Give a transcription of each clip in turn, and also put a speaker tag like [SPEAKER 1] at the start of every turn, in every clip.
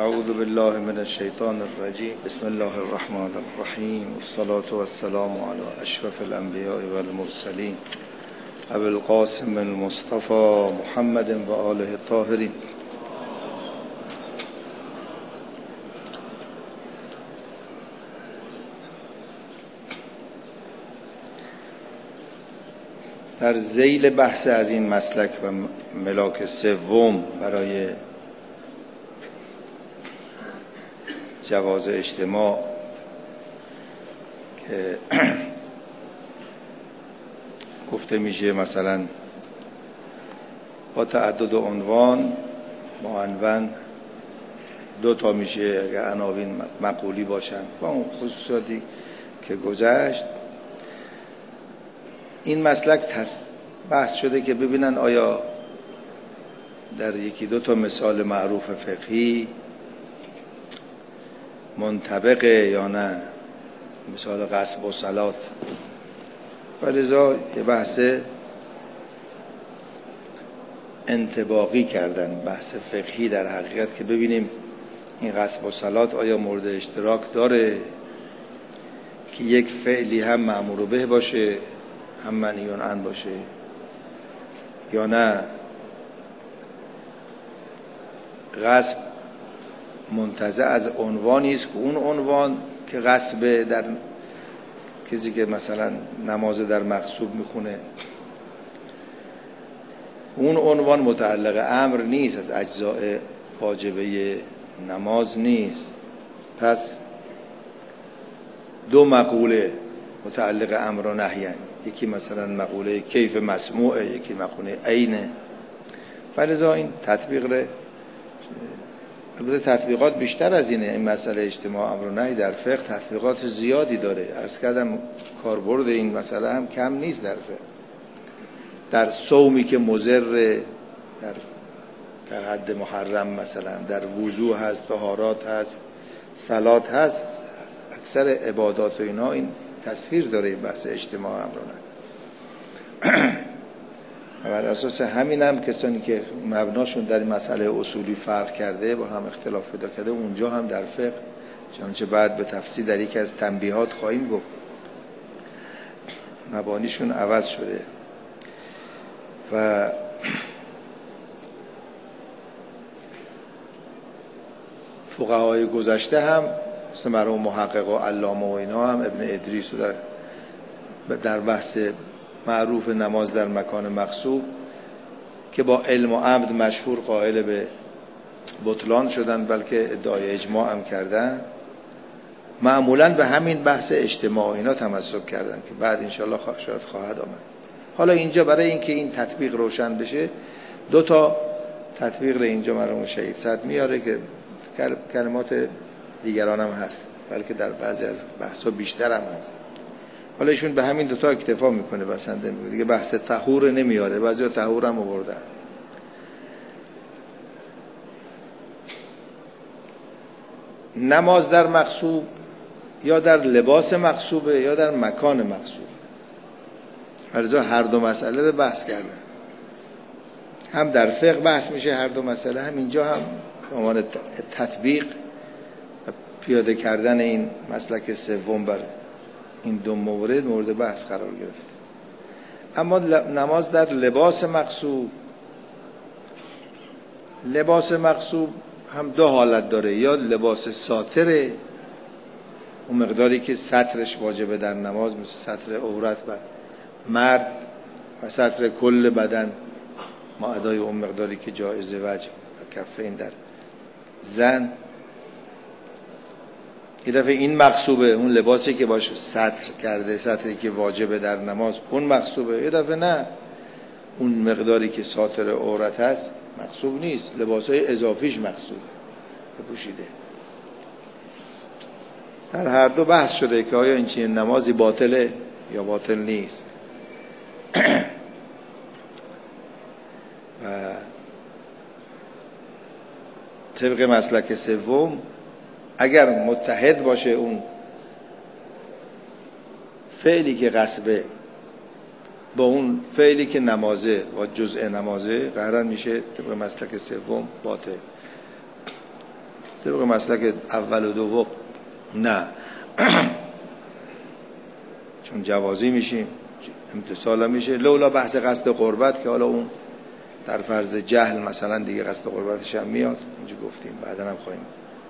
[SPEAKER 1] اعوذ بالله من الشیطان الرجیم. بسم الله الرحمن الرحیم. والصلاة والسلام علی اشرف الانبیاء والمرسلین ابی القاسم المصطفى محمد و آله الطاهرین. در ذیل بحث از این مسلک و ملاک سوم برای جواز اجتماع که گفته میشه مثلا با تعدد عنوان معنون دو تا میشه اگر عناوین مقولی باشن با اون خصوصاتی که گذشت. این مسلک بحث شده که ببینن آیا در یکی دو تا مثال معروف فقهی منطبقه یا نه، مثال غصب و صلات. ولذا یه بحث انطباقی کردن، بحث فقهی در حقیقت، که ببینیم این غصب و صلات آیا مورد اشتراک داره که یک فعلی هم مأمور به باشه هم منهی عنه باشه یا نه. غصب منتزع از عنوانی است که اون عنوان که غصب در کسی که مثلا نماز در مغصوب میخونه، اون عنوان متعلق امر نیست، از اجزاء واجبه نماز نیست. پس دو مقوله متعلق امر و نهی، یکی مثلا مقوله کیف مسموعه، یکی مقوله عینه. ولذا این تطبیق البته تطبیقات بیشتر از اینه. این مسئله اجتماع امر و نهی در فقه تطبیقات زیادی داره. عرض کردم کاربرد این مسئله هم کم نیست در فقه. در صومی که مضر در حد محرم، مثلا در وضو هست، طهارات هست، صلات هست، اکثر عبادات و اینا این تصویر داره این بحث اجتماع امر و نهی. بر اساس همین هم کسانی که مبناشون در این مسئله اصولی فرق کرده با هم اختلاف پیدا کرده، اونجا هم در فقه، چنانچه بعد به تفصیل در یکی از تنبیهات خواهیم گفت، مبانیشون عوض شده. و فقهای گذشته هم مثل مرحوم محقق و علامه و اینا هم، ابن ادریس و در بحث معروف نماز در مکان مغصوب که با علم و عمد مشهور قائل به بطلان شدن، بلکه ادعای اجماع هم کردن، معمولاً به همین بحث اجتماع اینا تمسک کردن که بعد انشاءالله شاید خواهد آمد. حالا اینجا برای اینکه این تطبیق روشن بشه دو تا تطبیق رو اینجا مرحوم شهید صدر میاره که کلمات دیگران هم هست، بلکه در بعضی از بحثا بیشتر هم هست. حالا ایشون به همین دوتا اکتفا میکنه، بسنده میکنه دیگه، بحث طهور نمیاره. بعضی طهور هم آوردن. نماز در مغصوب یا در لباس مغصوبه یا در مکان مغصوب، هر دو مسئله رو بحث کردن. هم در فقه بحث میشه هر دو مسئله، هم اینجا هم به عنوان تطبیق و پیاده کردن این مسلک سوم بر این دو مورد بحث قرار گرفت. اما نماز در لباس مغصوب هم دو حالت داره. یا لباس ساتره، اون مقداری که سترش واجبه در نماز، مثل ستر عورت بر مرد و ستر کل بدن، ما ادای اون مقداری که جایز وجه و کفین در زن. یه دفعه این مغصوبه، اون لباسی که باشه ستر کرده، ستری که واجبه در نماز، اون مغصوبه. یه دفعه نه، اون مقداری که ساتر عورت هست مغصوب نیست، لباسای اضافیش مغصوبه بپوشیده. در هر دو بحث شده که آیا این چنین نمازی باطله یا باطل نیست. و طبق مسلک سوم، اگر متحد باشه اون فعلی که غصبه با اون فعلی که نمازه و جزء نمازه، قرار میشه طبق مسلک سوم باطل. طبق مسلک اول و دوم نه چون جوازی میشیم امتصال میشه، لولا بحث قصد قربت که حالا اون در فرض جهل مثلا دیگه قصد قربتش هم میاد، اینجا گفتیم بعدا هم خواهیم.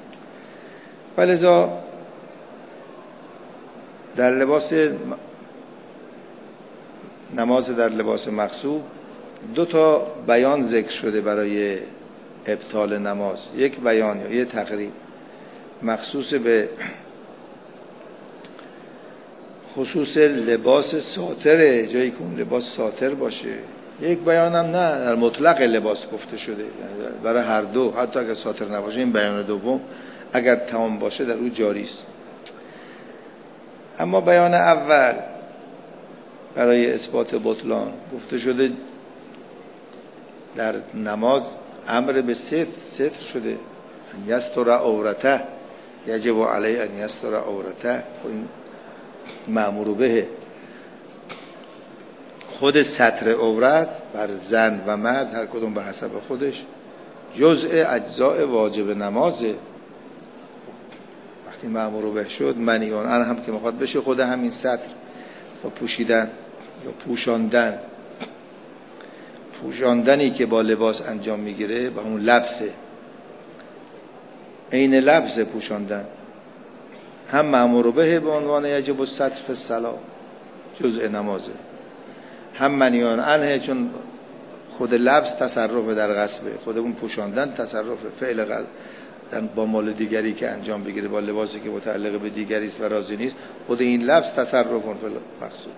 [SPEAKER 1] ولذا در لباس نماز در لباس مغصوب 2 تا بیان ذکر شده برای ابطال نماز. یک بیان یا یه تقریب مخصوص به خصوص لباس ساتره، جایی که اون لباس ساتر باشه. یک بیان هم نه در مطلق لباس گفته شده برای هر دو، حتی اگر ساتر نباشه. این بیان دوم اگر تمام باشه در او جاری است. اما بیان اول برای اثبات بطلان گفته شده در نماز امر به ستر شده، ان یستر عورته یجب علیه ان یستر عورته. این مأمور به خود ستر عورت بر زن و مرد هر کدوم به حسب خودش جزء اجزاء واجب نمازه. وقتی مأمور به شد منیون ان هم که میخواد بشه خود همین ستر و پوشیدن یا پوشاندنی که با لباس انجام میگیره با همون لبسه، عین لبس پوشاندن، هم مأمور به عنوان یجب الستر فی الصلاة جزء نمازه، هم منیون عنه چون خود لبس تصرف در غصبه، خود اون پوشاندن تصرف فعل با مال دیگری که انجام بگیره با لباسی که متعلق به دیگری است و راضی نیست، خود این لبس تصرف مقصود.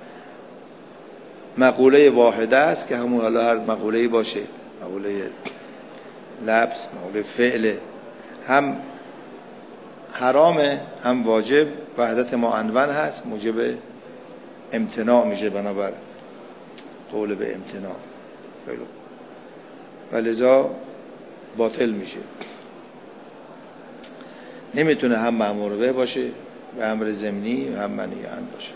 [SPEAKER 1] مقوله واحده است که همون حالا هر مقوله‌ای باشه، مقوله لبس، مقوله فعل، هم حرامه هم واجب، وحدت معنون هست، موجب امتناع میشه بنابر قول به امتناع، ولذا باطل میشه. نمیتونه هم مأمور به باشه و امر ضمنی و هم منهی عنه باشه.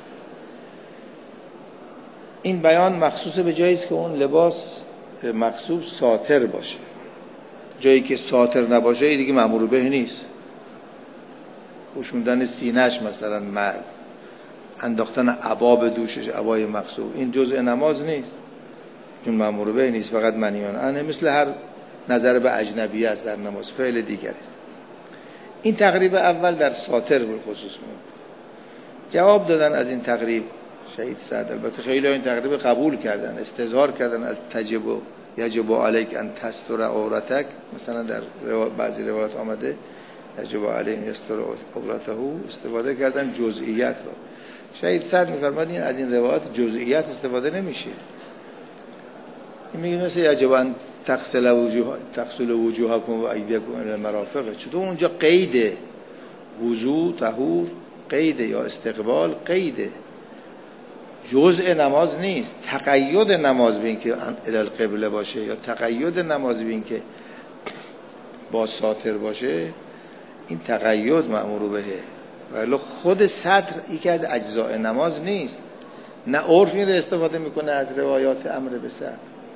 [SPEAKER 1] این بیان مخصوص به جایی است که اون لباس مغصوب ساتر باشه. جایی که ساتر نباشه این دیگه مأمور به نیست. پوشوندن سینه‌اش مثلا مرد، انداختن عبا به دوشش، عبای مغصوب، این جزء نماز نیست چون مأمور به نیست، فقط منیان عنه، مثل هر نظر به اجنبی است در نماز، فعل دیگری است. این تقریب اول در ساتر به خصوص میاد. جواب دادن از این تقریب شهید سعد، البته خیلی این تقریب قبول کردن، استظهار کردن از یجب علیک ان تستر عورتک، مثلا در بعضی روایات آمده یجب علیک ان یستر عورته، استفاده کردن جزئیات را. شهید سعد می‌فرماد این از این روایات جزئیات استفاده نمیشه. این میگه مثل یجب ان تغسل وجوهکم و ایدیکم الی المرافق، چون اونجا قید وضو طهور قید یا استقبال قیده، جزء نماز نیست. تقید نماز به این که الی القبله باشه یا تقید نماز به این که با ساتر باشه، این تقید مأمور بهه، ولی خود ستر یکی از اجزاء نماز نیست. نه عرف این رو استفاده میکنه از روایات امر به ستر،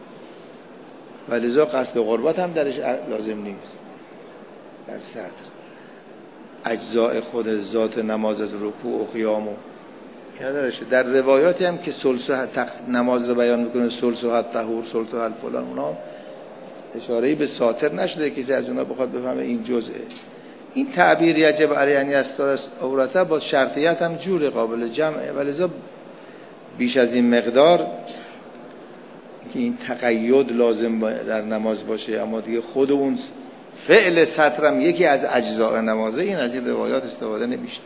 [SPEAKER 1] ولذا قصد قربت هم درش لازم نیست. در ستر اجزاء خود ذات نماز از رکوع و قیام و اینا درشه. در روایاتی هم که نماز رو بیان میکنه ثلثها الطهور ثلثها الفلان، اونا اشاره‌ای به ساتر نشده کسی از اونا بخواد بفهمه این جزئه. این تعبیر یجب علیه ان یستر عورته با شرطیت هم جور قابل جمعه، ولذا بیش از این مقدار که این تقید لازم در نماز باشه، اما دیگه خود اون فعل سترم یکی از اجزاء نمازه، این از این روایات استفاده نمیشه.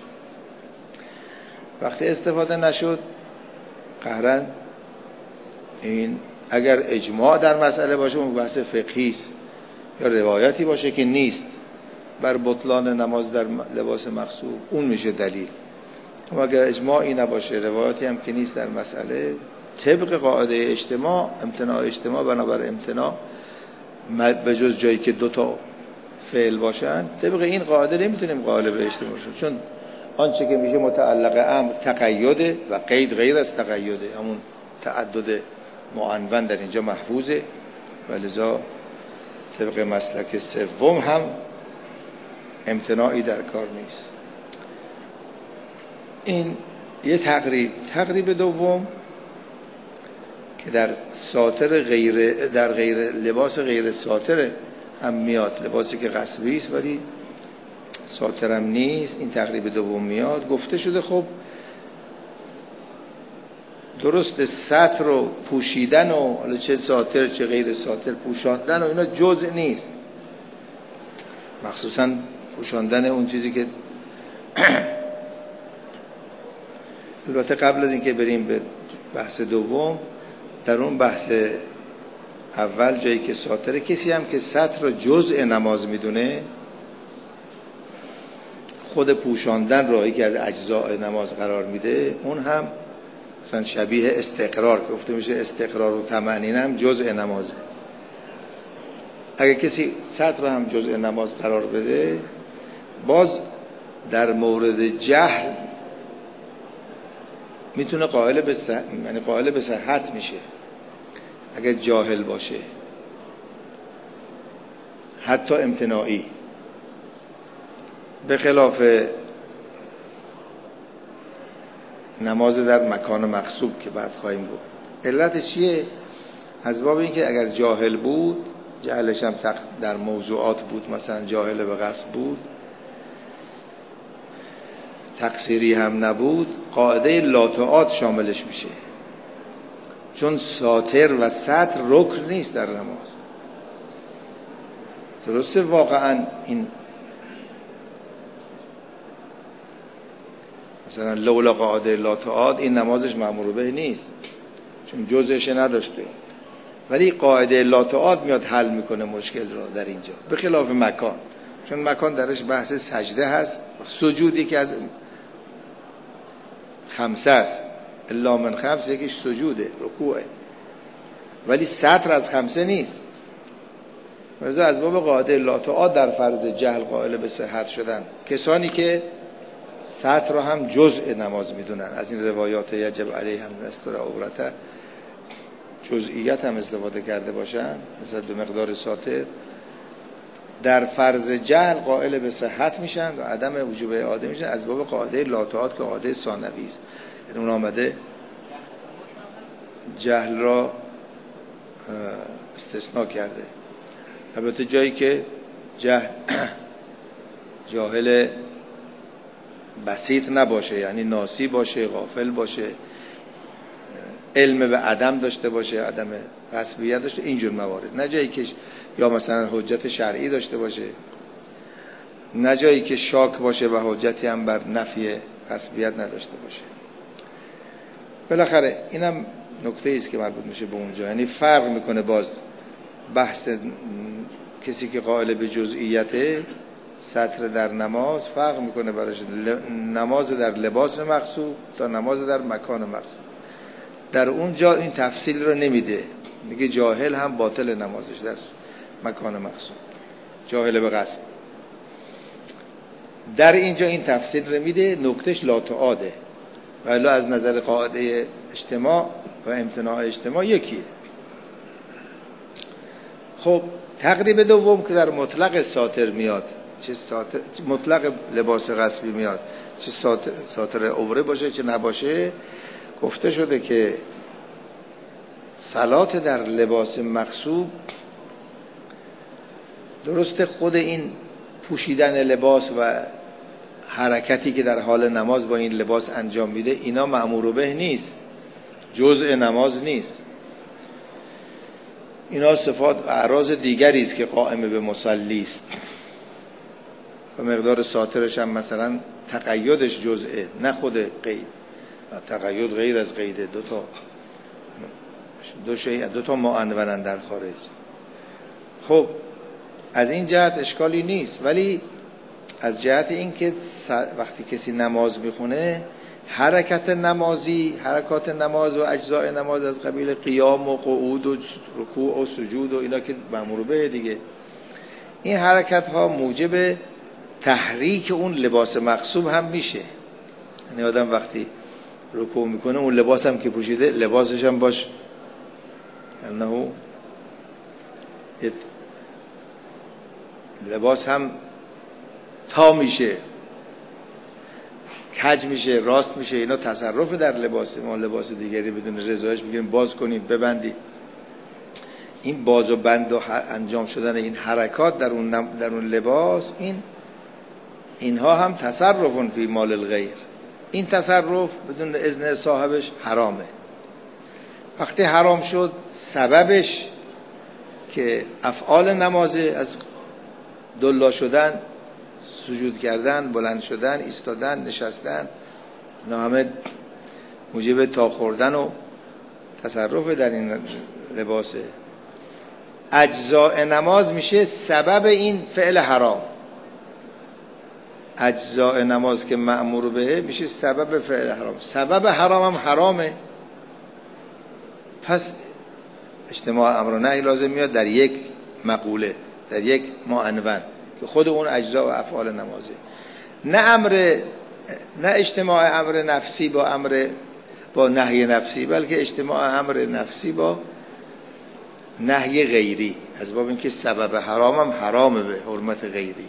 [SPEAKER 1] وقتی استفاده نشد قهرن این اگر اجماع در مسئله باشه اون بحث فقهی است، یا روایتی باشه که نیست بر بطلان نماز در لباس مغصوب، اون میشه دلیل. اما اگر اجماعی نباشه، روایتی هم که نیست در مسئله، طبق قاعده اجتماع، امتناع اجتماع بنابر امتناع به جز جایی که 2 تا فعل باشن، طبق این قاعده نمیتونیم قائل به اجتماع شد، چون آنچه که میشه متعلق امر تقیده و قید غیر از تقیده، همون تعدد معنون در اینجا محفوظه، ولذا طبق مسلک سوم هم امتناعی در کار نیست. این یه تقریب دوم که در ساتر در غیر لباس غیر ساتر هم میاد، لباسی که قصبی است ولی ساترم نیست، این تقریب دوم میاد. گفته شده خب درست سطر رو پوشیدن و حالا چه ساتر چه غیر ساتر پوشاندن و اینا جزء نیست، مخصوصا پوشاندن اون چیزی که البته قبل از اینکه بریم به بحث دوم، در اون بحث اول جایی که ساتره، کسی هم که سطر رو جزء نماز میدونه، خود پوشاندن رو که از اجزاء نماز قرار میده، اون هم مثلا شبیه استقرار که گفته میشه استقرار و طمأنینه هم جزء نمازه. اگه کسی سطر رو هم جزء نماز قرار بده، باز در مورد جهل میتونه قائل به صحت میشه اگه جاهل باشه، حتی امتناعی، به خلاف نماز در مکان مغصوب که بعد خواهیم بود. علتش چیه؟ از باب این که اگر جاهل بود، جهلش هم در موضوعات بود، مثلا جاهل به قصد بود، تقصیری هم نبود، قاعده لاطاعات شاملش میشه، چون ساتر و ستر رکن نیست در نماز. درسته واقعا این مثلا لولا قاعده لاطاعات این نمازش مأمور به نیست، چون جزءش نداشته، ولی قاعده لاطاعات میاد حل میکنه مشکل رو در اینجا، به خلاف مکان، چون مکان درش بحث سجده هست، سجودی که از خمسه است، الا من خمس، یکیش سجوده، رکوعه، ولی سطر از خمسه نیست. لذا از باب قاعده لاطاعات در فرض جهل قائل به صحت شدن کسانی که سطر رو هم جزء نماز میدونن. از این روایات یجب علیه هم نستر عورته جزئیت هم استفاده کرده باشن، مثلا دو مقدار ساتر، در فرض جهل قائل به صحت میشن و عدم وجوب اعاده میشن از باب قاعده لاطاعات که قاعده ثانوی است. یعنی اون آمده جهل را استثناء کرده. البته جایی که جاهل بسیط نباشه، یعنی ناسی باشه، غافل باشه، علم به عدم داشته باشه، عدم قصبیت داشته، اینجور موارد. نه جایی که یا مثلا حجت شرعی داشته باشه، نه جایی که شاک باشه و حجتی هم بر نفی قصبیت نداشته باشه. بالاخره اینم نکته ایست که مربوط میشه به اونجا، یعنی فرق میکنه باز بحث کسی که قائل به جزئیت سطر در نماز، فرق میکنه براش نماز در لباس مغصوب تا نماز در مکان مغصوب. در اونجا این تفصیل رو نمیده، میگه جاهل هم باطل نمازش در مکان مغصوب، جاهل به قصد. در اینجا این تفصیل رو میده، نکتهش لاطاعاته، ولی از نظر قاعده اجتماع و امتناع اجتماع یکیه. خب تقریب دوم که در مطلق ساتر میاد، چه ساتر مطلق لباس غصبی میاد، چه ساتر عوره باشه چه نباشه، گفته شده که صلات در لباس مغصوب، درست خود این پوشیدن لباس و حرکتی که در حال نماز با این لباس انجام میده، اینا مأمور به نیست، جزء نماز نیست. اینا صفات اعراض دیگری است که قائم به مصلی است و مقدار ساترش هم مثلا تقیدش جزءه، نه خود قید. تقید غیر از قیده، دو تا معنونن در خارج. خب از این جهت اشکالی نیست، ولی از جهت این که وقتی کسی نماز میخونه، حرکات نماز و اجزاء نماز از قبیل قیام و قعود و رکوع و سجود و اینا که مأمور به دیگه، این حرکت ها موجب تحریک اون لباس مغصوب هم میشه. یعنی آدم وقتی رکوع میکنه، اون لباس هم که پوشیده لباسش هم باش، انه لباس هم تا میشه، کج میشه، راست میشه، اینا تصرف در لباس. ما لباس دیگری بدون رضایش میگیریم باز کنیم ببندیم. این باز و بند و انجام شدن این حرکات در اون لباس، اینها هم تصرف فی مال الغیر. این تصرف بدون اذن صاحبش حرامه. وقتی حرام شد سببش که افعال نمازه، از دلا شدن، سجود کردن، بلند شدن، ایستادن، نشستن، اینا همه موجب تا خوردن و تصرف در این لباسه. اجزاء نماز میشه سبب این فعل حرام. اجزاء نماز که مأمور به میشه سبب فعل حرام. سبب حرام هم حرامه. پس اجتماع امر و نهی لازم میاد در یک مقوله، در یک معنون که خود اون اجزاء و افعال نمازه. نه اجتماع امر نفسی با نهی نفسی، بلکه اجتماع امر نفسی با نهی غیری، از باب اینکه سبب حرام هم حرامه به حرمت غیری.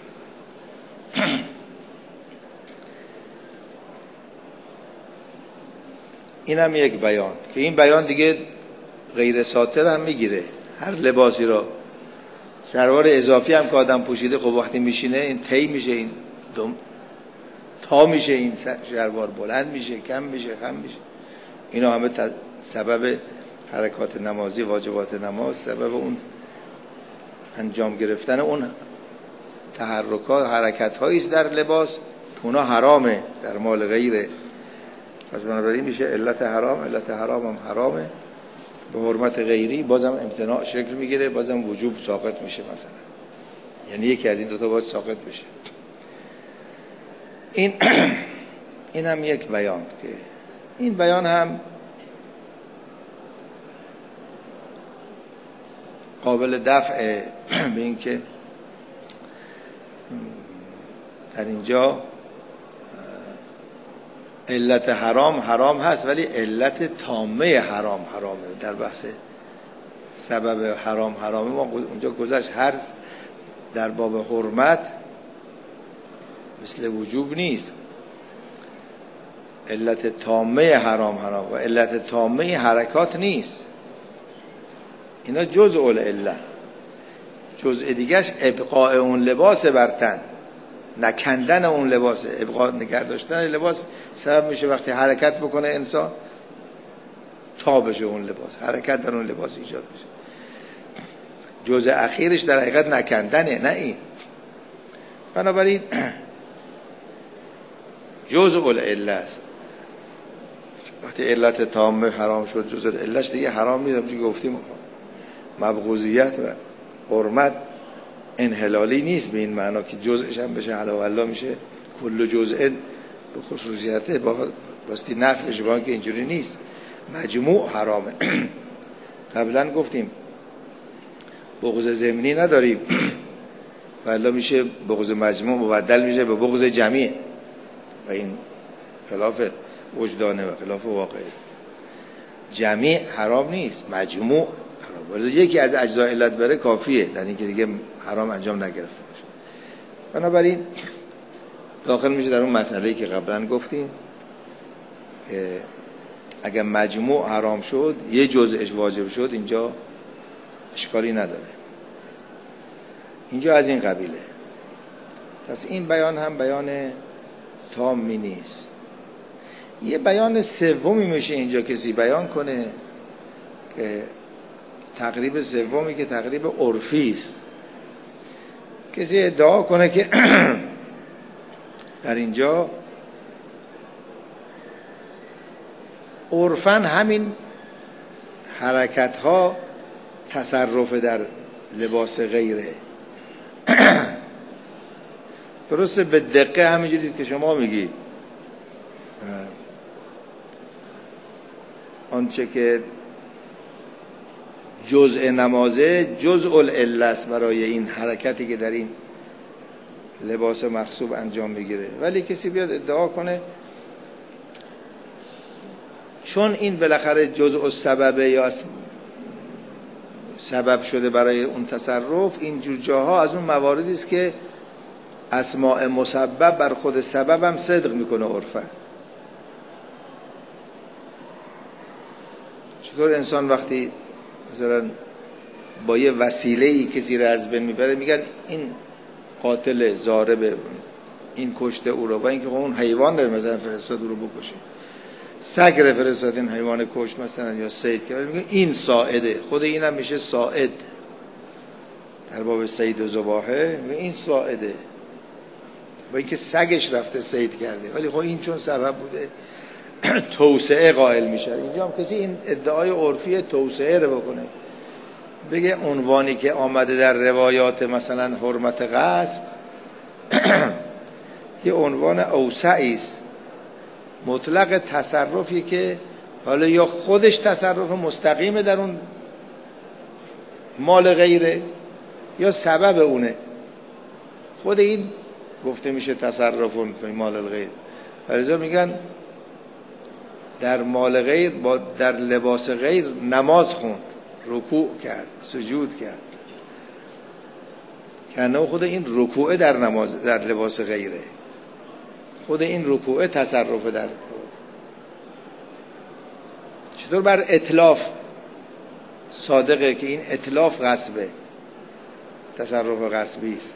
[SPEAKER 1] این هم یک بیان که این بیان دیگه غیر ساتر هم میگیره. هر لباسی را، شلوار اضافی هم که آدم پوشیده، خب وقتی میشینه این تی میشه، این تا میشه، این شلوار بلند میشه، کم میشه، خم میشه. اینا همه سبب حرکات نمازی، واجبات نماز، سبب اون انجام گرفتن اون تحرکات، حرکت هاییست در لباس که اونا حرامه در مال غیره. پس بنابراین میشه علت حرام. علت حرام هم حرامه به حرمت غیری، بازم امتناع شکل میگیره، بازم وجوب ساقط میشه مثلا. یعنی یکی از این دوتا باید ساقط بشه. این هم یک بیان که این بیان هم قابل دفع به این که در اینجا علت حرام هست، ولی علت تامه حرامه. در بحث سبب حرامه ما اونجا گذشت. هر در باب حرمت مثل وجوب نیست. علت تامه حرام و علت تامه حرکات نیست. اینا جزء العله. جزء دیگهش ابقاء اون لباس بر تن، نکندن اون لباس، ابقاء نگه داشتن لباس سبب میشه وقتی حرکت بکنه انسان تا بشه اون لباس، حرکت در اون لباس ایجاد بشه. جزء اخیرش در حقیقت نکندنه، نه این. بنابراین جزء العله است. وقتی علت تامه حرام شد، جزء علتش دیگه حرام نیست. همچنین گفتیم مبغوضیت و حرمت انحلالی نیست به این معنا که جزءش هم بشه حلال و الله میشه کل جزء به خصوصیت باستی نفع بشه، با که اینجوری نیست. مجموع حرامه. قبلا گفتیم بغض ضمنی نداریم و الله میشه بغض مجموع مبدل میشه به بغض جمیع و این خلاف وجدانه و خلاف واقعه. جمیع حرام نیست، مجموع حرام. ولی یکی از اجزای علت بره کافیه در اینکه دیگه حرام انجام نگرفته باشه. بنابراین داخل میشه در اون مسئله‌ای که قبلا گفتیم که اگر مجموع حرام شد یه جزءش واجب شد، اینجا اشکالی نداره. اینجا از این قبیله. پس این بیان هم بیان تامی نیست. یه بیان سومی میشه اینجا کسی بیان کنه که تقریب سومی که تقریب عرفی است. کسی ادعا کنه که در اینجا عرفاً همین حرکت ها تصرف در لباس غیره. درسته به دقیقه همینجوری که شما میگید آنچه که جزء نمازه جزء العله است برای این حرکتی که در این لباس مغصوب انجام میگیره. ولی کسی بیاد ادعا کنه چون این بالاخره جزء السببه یا سبب شده برای اون تصرف، این جور جاها از اون مواردی است که اسماء مسبب بر خود سبب هم صدق میکنه عرفا. چطور انسان وقتی مثلا با یه وسیله‌ای کسی رو از بین میبره میگن این قاتل ضارب، این کشته او رو، با اینکه اون حیوان رو مثلا فرستاد او رو بکشه، سگ رو فرستاد این حیوان کشت مثلا یا صید کرد، میگن این صائده. خود اینم میشه صائد در باب صید و ذباحه، میگن این صائده، با اینکه سگش رفته صید کرده، ولی خب این چون سبب بوده توسعه قائل میشه. اینجا هم کسی این ادعای عرفی توسعه رو بکنه، بگه عنوانی که آمده در روایات مثلا حرمت غصب یه عنوان اوسعی است، مطلق تصرفی که حالا یا خودش تصرف مستقیمه در اون مال غیره یا سبب اونه. خود این گفته میشه تصرفون فی مال الغیر. فلذا میگن در مال غیر با در لباس غیر نماز خوند، رکوع کرد، سجود کرد، کنه خود این رکوع در نماز در لباس غیره، خود این رکوع تصرف در. چطور بر اتلاف صادقه که این اتلاف غصبه، تصرف غصبی است.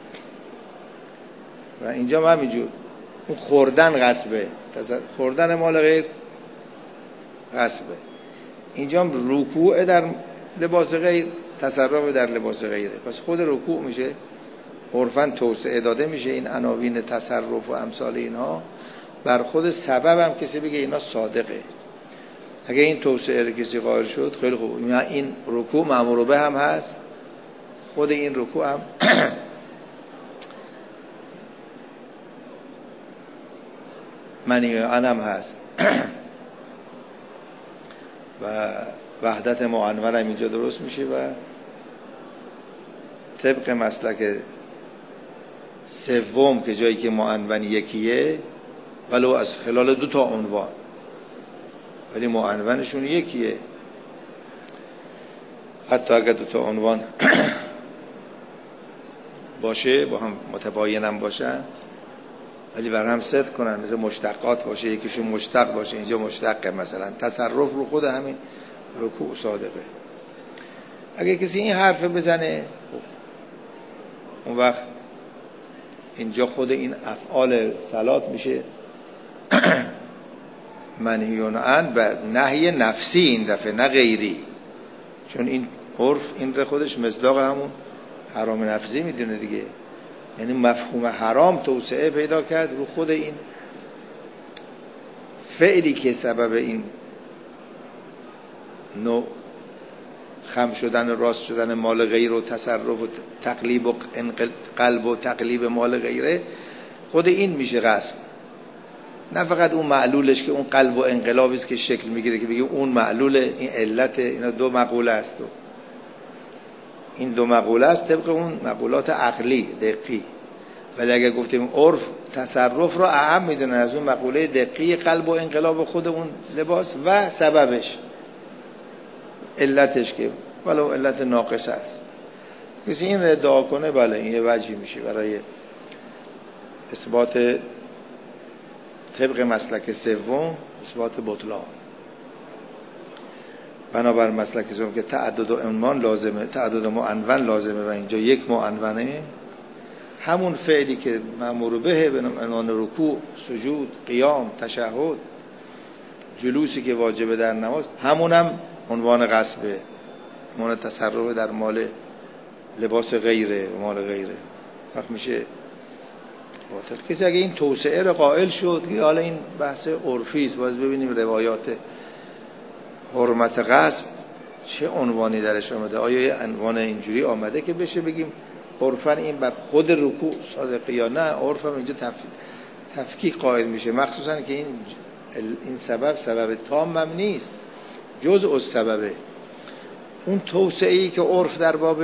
[SPEAKER 1] و اینجا هم همینجور اون خوردن غصبه، خوردن مال غیر غصبه. اینجا هم رکوع در لباس غیر، تصرف در لباس غیره. پس خود رکوع میشه عرفاً توسعه داده میشه این عناوین تصرف و امثال اینها بر خود سبب. هم کسی بگه اینا صادقه، اگه این توسعه رو کسی قائل شد خیلی خوب. این رکوع مأمور به هم هست، خود این رکوع هم منی عنم هست و وحدت معنون هم اینجا درست میشه. و طبق مسلک سوم که جایی که معنون یکیه ولو از خلال 2 عنوان، ولی معنونشون یکیه، حتی اگر 2 عنوان باشه با هم متباین هم باشن ولی بر هم صدق کنن، مثل مشتقات باشه، یکیشون مشتق باشه، اینجا مشتقه مثلا، تصرف رو خود همین رکوع صادقه. اگه کسی این حرف بزنه اون وقت اینجا خود این افعال صلات میشه منهیون عن و نهی نفسی این دفعه نه غیری، چون این عرف این رو خودش مصداق همون حرام نفسی میدونه دیگه، یعنی مفهوم حرام توسعه پیدا کرد رو خود این فعلی که سبب این نوع خم شدن و راست شدن مال غیر و تصرف و تقلیب و قلب و تقلیب مال غیره، خود این میشه غصب. نه فقط اون معلولش که اون قلب و انقلابی است که شکل میگیره که بگیم اون معلوله، این علت. اینا 2 مقوله است، این 2 مقوله است طبق اون مقولات عقلی دقیقی. ولی اگر گفتیم عرف تصرف رو اهم میدونه از اون مقوله دقیقی قلب و انقلاب خود اون لباس و سببش، علتش که ولو علت ناقصه است. کسی این رو ادعا کنه بله این یه وجهی میشه برای اثبات طبق مسلک سوم، اثبات بطلان. بنابر مسلک سوم که تعدد عنوان لازمه، تعدد معنون لازمه و اینجا یک معنونه، همون فعلی که مأمور به عنوان رکوع، سجود، قیام، تشهد، جلوسی که واجبه در نماز، همونم عنوان غصبه، عنوان تصرف در مال لباس غیره و مال غیره، وقت میشه باطل. کسی اگه این توسعه رو قائل شد که حالا این بحث عرفی است، باز ببینیم روایات حرمت غصب چه عنوانی درش آمده. آیا یه عنوان اینجوری آمده که بشه بگیم عرفاً این بر خود رکوع صادقه یا نه؟ عرفاً اینجا تفکیک قائل میشه، مخصوصاً که این سبب تام هم نیست، جزء از سببه. اون توسعه‌ای که عرف در باب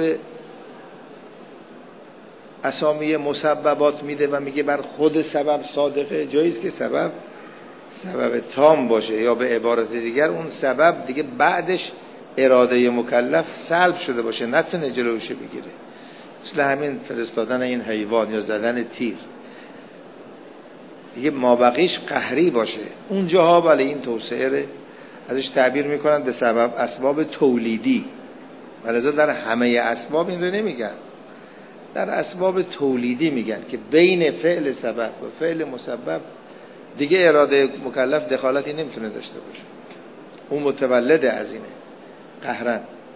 [SPEAKER 1] اسامی مسببات میده و میگه بر خود سبب صادقه، جاییست که سبب تام باشه، یا به عبارت دیگر اون سبب دیگه بعدش اراده مکلف سلب شده باشه، نتونه جلوش بگیره. مثل همین فرستادن این حیوان یا زدن تیر، دیگه مابقیش قهری باشه. اونجاها ولی این توسعه ازش تعبیر میکنن به سبب اسباب تولیدی، ولذا در همه اسباب این رو نمیگن، در اسباب تولیدی میگن که بین فعل سبب و فعل مسبب دیگه اراده مکلف دخالتی نمیتونه داشته باشه، اون متولد از اینه قهرن.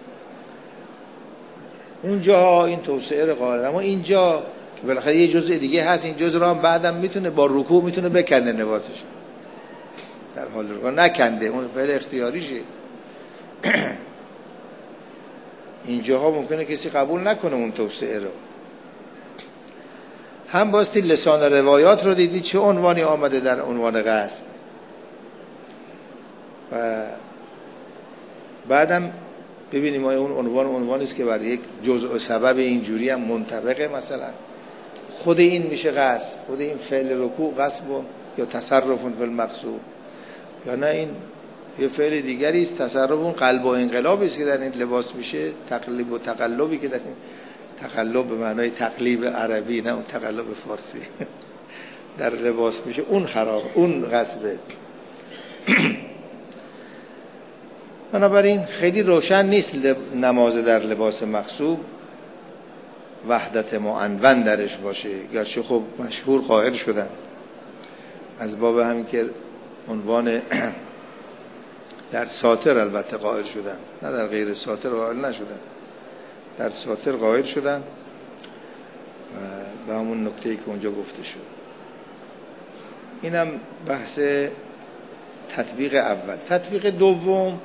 [SPEAKER 1] اونجا این توسعه رو قائل، اما اینجا که بالاخره یه جزء دیگه هست، این جزء رو هم بعدم میتونه با رکوع میتونه بکنده لباسش، در حال رکوع نکنده، اون فعل اختیاریشه. اینجاها ممکنه کسی قبول نکنه اون توسعه رو. هم باستی لسان روایات رو دیدید چه عنوانی آمده در عنوان غصب، و بعدم ببینیم آیا اون عنوانی است که برای یک جزء و سبب اینجوری هم منطبقه. مثلا خود این میشه غصب، خود این فعل رکوع غصب یا تصرف فی المقصود، یا نه این یه فعل دیگری است، تصرف اون قلب و انقلابی است که در این لباس میشه، تقلیب و تقلبی که در این، تقلب به معنای تقلیب عربی نه اون تقلب فارسی در لباس میشه، اون خراب، اون غصبه. بنابراین خیلی روشن نیست نماز در لباس مغصوب وحدت معنون درش باشه، گرچه خب مشهور قائل شدن از باب همین که عنوان در ساتر البته قائل شدن، نه در غیر ساتر قائل نشدن، در ساتر قائل شدن و به همون نکته‌ای که اونجا گفته شد. اینم بحث تطبیق اول. تطبیق دوم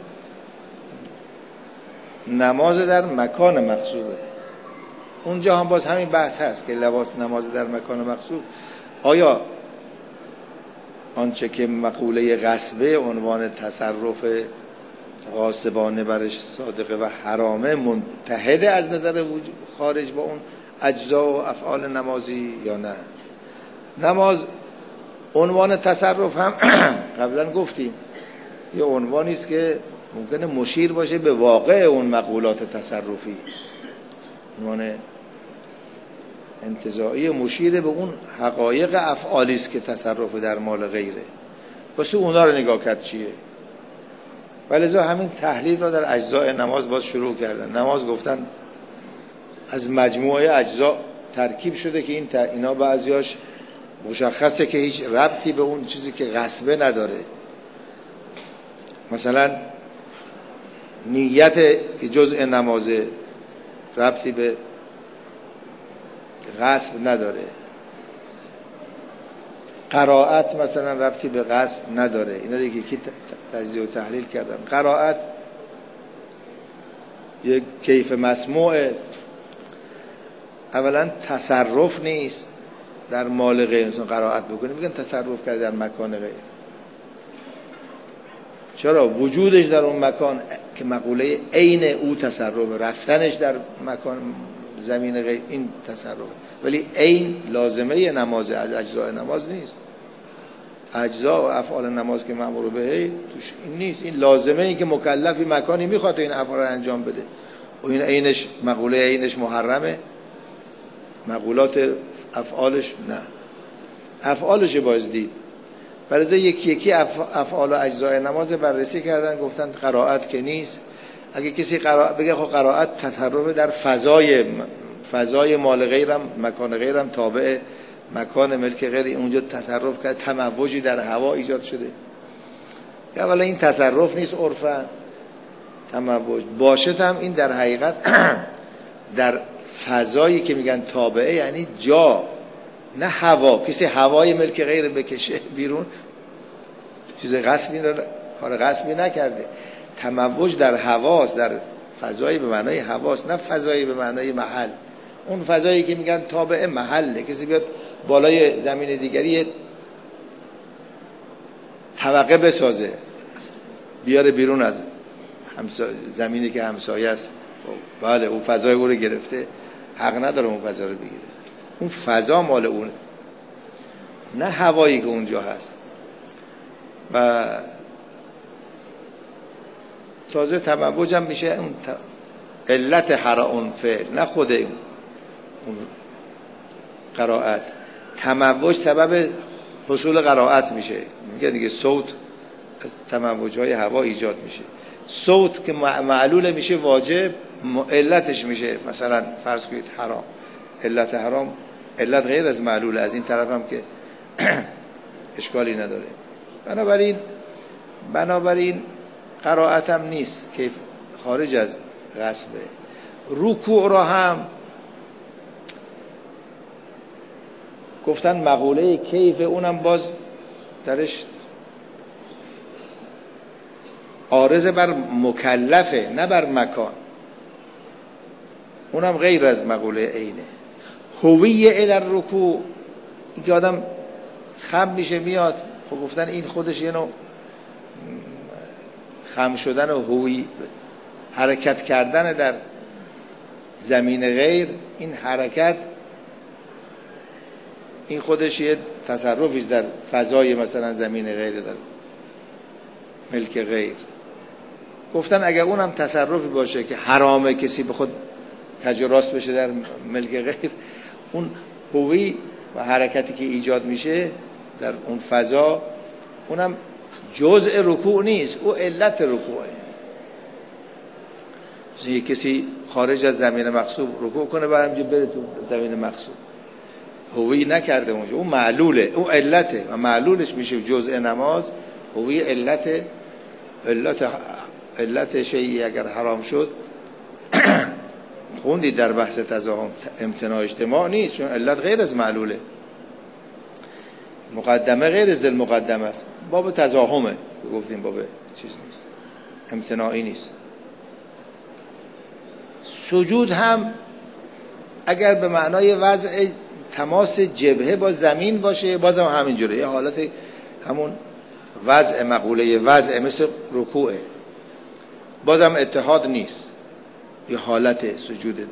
[SPEAKER 1] نماز در مکان مغصوبه. اونجا هم باز همین بحث هست که نماز در مکان مغصوب آیا آنچه که مقوله غصبه عنوان تصرف غاصبانه برش صادقه و حرامه متحد از نظر خارج با اون اجزا و افعال نمازی یا نه؟ نماز عنوان تصرف هم قبلا گفتیم یه عنوانی است که ممکنه مشیر باشه به واقع اون مقولات تصرفی، عنوان انتزاعی مشیر به اون حقایق افعالی است که تصرف در مال غیره، پس اونا رو نگاه کرد چیه. ولذا همین تحلیل را در اجزای نماز باز شروع کردن. نماز گفتن از مجموعه اجزا ترکیب شده که اینا بعضیاش مشخصه که هیچ ربطی به اون چیزی که غصبه نداره. مثلا نیت که جزء نمازه ربطی به غصب نداره، قرائت مثلا ربطی به غصب نداره. اینا رو یکی تجزیه و تحلیل کردن. قرائت یک کیف مسموع، اولا تصرف نیست در مال غیر. مثلا قرائت بکنیم میگن تصرف کرده در مکان غیر. چرا؟ وجودش در اون مکان که مقوله عین او تصرف، رفتنش در مکان زمین غیر این تصرف، ولی عین لازمه نماز از اجزای نماز نیست. اجزا و افعال نماز که مأمور به توش این نیست، این لازمه این که مکلفی مکانی میخواد این افعال رو انجام بده و این عینش مقوله عینش محرمه، مقولات افعالش نه، افعالش باید دید. برای یکی یکی افعال و اجزای نماز بررسی کردن، گفتن قرائت که نیست. اگه کسی بگه خب قرائت تصرف در فضای مال غیرم، مکان غیرم تابع مکان ملک غیر، اونجا تصرف کرد، تموجی در هوا ایجاد شده. اولا این تصرف نیست عرفا، تموج باشد هم این در حقیقت در فضایی که میگن تابعه یعنی جا، نه هوا. کسی هوای ملک غیر بکشه بیرون چیز غصبی، کار غصبی نکرده. تموج در هواست، در فضایی به معنای هواست، نه فضایی به معنای محل. اون فضایی که میگن تابع محله، کسی بیاد بالای زمین دیگری طبقه بسازه بیاره بیرون از زمینی که همسایه است، بله اون فضای او رو گرفته، حق نداره اون فضا رو بگیره. اون فضا مال اون، نه هوایی که اونجا هست. و تازه تموج هم میشه اون علت اون فعل، نه خود اون قرائت. تموج سبب حصول قرائت میشه. میگه دیگه صوت از تموجهای هوا ایجاد میشه. صوت که معلول میشه واجب، علتش میشه مثلا فرض کنید حرام. علت حرام علت غیر از معلول، از این طرف هم که اشکالی نداره. بنابراین قرائت هم نیست که خارج از غصبه. رکوع را هم گفتن مقوله کیف، اونم باز درش عارض بر مکلفه نه بر مکان، اونم غیر از مقوله عینه. هویه الی الرکوع، این که آدم خم میشه میاد، خب گفتن این خودش یه نوع خم شدن و هوی حرکت کردن در زمین غیر. این حرکت این خودش یه تصرفی در فضای مثلا زمین غیر، در ملک غیر. گفتن اگر اونم تصرفی باشه که حرامه کسی به خود کج و راست بشه در ملک غیر، اون هوی و حرکتی که ایجاد میشه در اون فضا اونم جزء رکوع نیست، او علت رکوعه. مثلا یک کسی خارج از زمین مقصود رکوع کنه بعد همینجا بره تو زمین مقصود، هوی نکرده اونجا، اون معلوله، اون علته و معلولش میشه جزء نماز. هوی علت شیئی اگر حرام شد خوندید در بحث تزاحم امتناع اجتماع نیست، چون علت غیر از معلوله. مقدمه غیر از دل مقدمه است. باب تزاحمه گفتیم، باب چیز نیست، امتناعی نیست. سجود هم اگر به معنای وضع تماس جبهه با زمین باشه بازم همینجوره، یه حالت همون وضع مقوله وضع مثل رکوعه، بازم اتحاد نیست، یه حالت سجود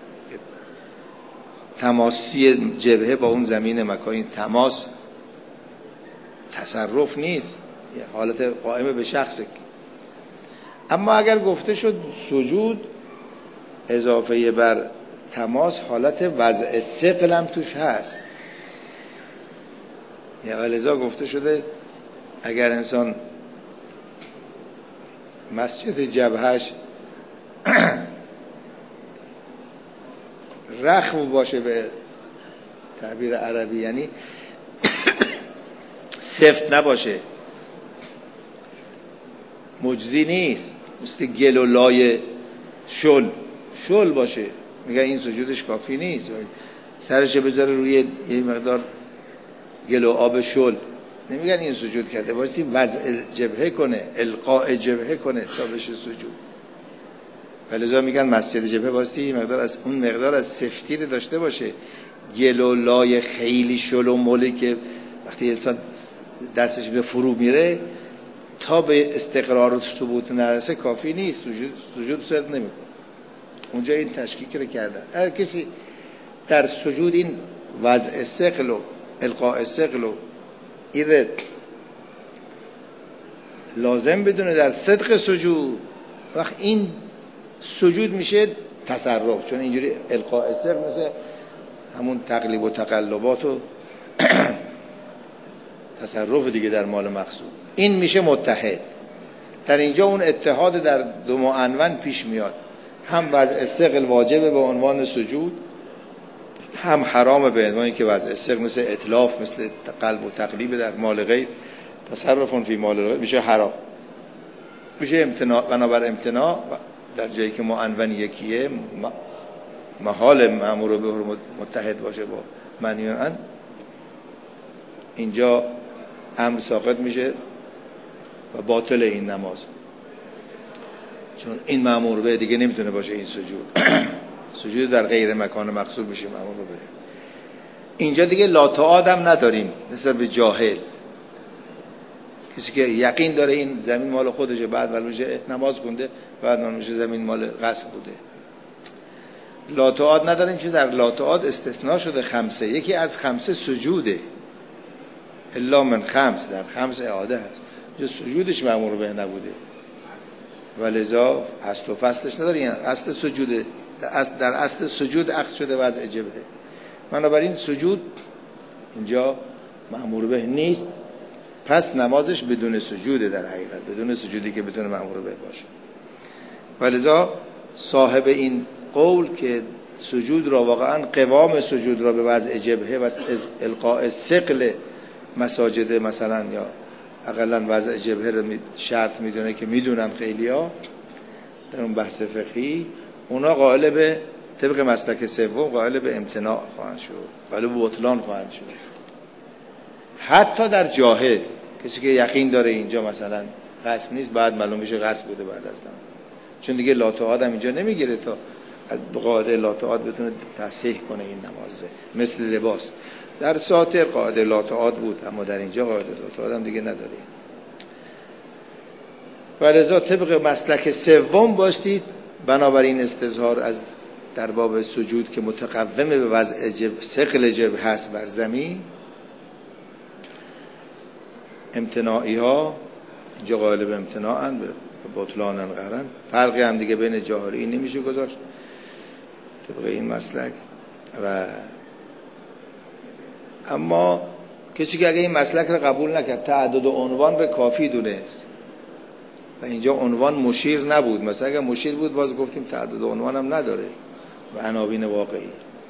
[SPEAKER 1] تماسی جبهه با اون زمین مکان، تماس تصرف نیست، یه حالت قائمه به شخصه. اما اگر گفته شد سجود اضافه بر تماس حالت وضع ثقل هم توش هست، یا لذا گفته شده اگر انسان مسجد جبهش رخو باشه به تعبیر عربی، یعنی سفت نباشه، مجزی نیست، مثل گل و لای شل باشه، میگن این سجودش کافی نیست، سرش بذاره روی یه مقدار گل و آب شل، نمیگن این سجود کرده، بایستی وضع جبهه کنه، القاء جبهه کنه تا بشه سجود. ولذا میگن مسجد جبهه بایستی اون مقدار از سفتی رو داشته باشه. گل و لای خیلی شل و ملی که وقتی انسان دستش به فرو میره تا به استقرار و ثبوت نرسه کافی نیست، سجود صحت نمیکنه. اونجا این تشکیک رو کردن. هر کسی در سجود این وضع ثقل و القاء ثقل و این لازم بدونه در صدق سجود، وقت این سجود میشه تصرف، چون اینجوری القاء ثقل مثل همون تقلیب و تقلبات و تصرف دیگه در مال مقصود، این میشه متحد. در اینجا اون اتحاد در دو معنون پیش میاد، هم وضع ثقل واجبه به عنوان سجود، هم حرام به عنوان که وضع ثقل مثل اتلاف، مثل قلب و تقلیب در مال غیر، تصرف فی مال غیر، میشه حرام، میشه امتناع. بنابر امتناع در جایی که معنون یکیه، محال مأمور به متحد باشه با منیون، اینجا امر ساقط میشه و باطل این نماز، چون این مأمور به دیگه نمیتونه باشه. این سجود در غیر مکان مقصود میشه مأمور به. اینجا دیگه لا تعاد هم نداریم مثل به جاهل، کسی که یقین داره این زمین مال خودشه، بعد ولوشه نماز خونده، بعد میشه زمین مال غصب بوده. لا تعاد نداریم، چون در لا تعاد استثناء شده خمسه، یکی از خمسه سجوده، الا من خمس، در خمس اعاده هست، جو سجودش مأمور به نبوده، ولذا اصل و فصلش نداره. این اصل سجوده، در اصل سجود عکس شده وضع جبهه. بنابراین سجود اینجا مأمور به نیست، پس نمازش بدون سجوده، در حقیقت بدون سجودی که بتونه مأمور به باشه. ولذا صاحب این قول که سجود را واقعا قوام سجود را به وضع جبهه و القاء ثقل مساجد مثلا یا اقلا وضع جبهه رو شرط میدونه که میدونن خیلیا در اون بحث فقهی، اونا قائل به طبق مسلک سوم قائل به امتناع خواهند شد، قائل به بطلان خواهند شد. حتی در جاهل کسی که یقین داره اینجا مثلا غصب نیست، بعد معلوم بشه غصب بوده بعد از نماز، چون دیگه لاتعاد هم اینجا نمیگیره تا قاعده لاتعاد بتونه تصحیح کنه این نماز رو. مثل لباس در ساتر قاعده لاتعاد بود، اما در اینجا قاعده لاتعاد هم دیگه نداره. ولذا طبق مسلک سوم باشید، بنابراین استظهار از در باب سجود که متقومه به وضع ثقل جبهه هست بر زمین، امتناعی ها اینجا قائل به امتناعن، به بطلانن قرن. فرقی هم دیگه بین جاهلی نمیشه گذاشت طبق این مسلک. و اما کسی که اگه این مسلک رو قبول نکرد، تعدد عنوان رو کافی دونست و اینجا عنوان مشیر نبود، مثلا اگه مشیر بود باز گفتیم تعدد عنوان هم نداره و عناوین واقعی،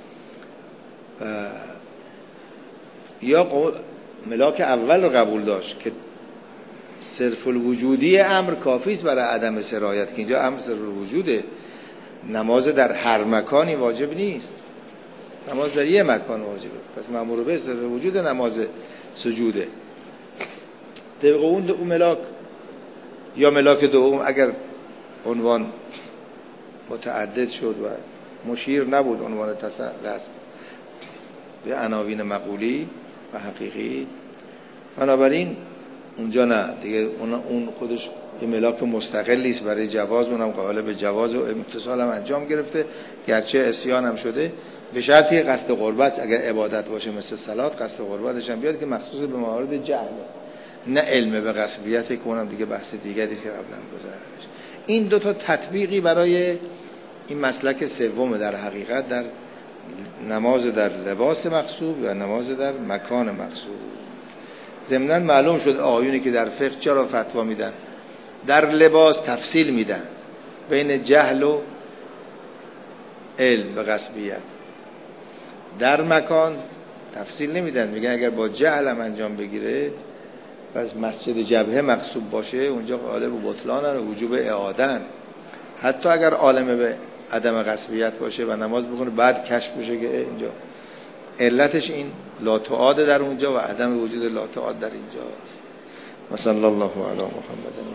[SPEAKER 1] یا ملاک اول رو قبول داشت که صرف الوجودی امر کافی است برای عدم سرایت، که اینجا امر صرف الوجوده، نماز در هر مکانی واجب نیست، نماز در یه مکان واجبه، پس مأمور به صرف الوجود نماز سجوده. طبق اون ملاک یا ملاک دوم اگر عنوان متعدد شد و مشیر نبود عنوان غصب به عناوین مقولی و حقیقی، بنابراین اونجا نه دیگه، اون خودش یه ملاک مستقلی است برای جواز، اونم قائل به جواز و امتصال هم انجام گرفته، گرچه عصیان هم شده، به شرطی قصد قربت اگر عبادت باشه مثل صلات قصد قربتش هم بیاد که مخصوص به موارد جهله، نه علم به قصبیت که اونم دیگه بحث دیگری است که قبلا گذشت. این دو تا تطبیقی برای این مسلک سوم در حقیقت در نماز در لباس مغصوب یا نماز در مکان مغصوب. ضمناً معلوم شد آیونی که در فقه چرا فتوا میدن، در لباس تفصیل میدن بین جهل و علم به قصبیت، در مکان تفصیل نمیدن، میگن اگر با جهل هم انجام بگیره پس مسجد جبهه مغصوب باشه اونجا قائل به بطلانن و وجوب اعاده‌ن، حتی اگر عالم به عدم قصبیت باشه و نماز بکنه بعد کشف بشه که اینجا علتش این لاتعاد در اونجا و عدم وجود لاتعاد در اینجاست. مثلا الله علی محمد.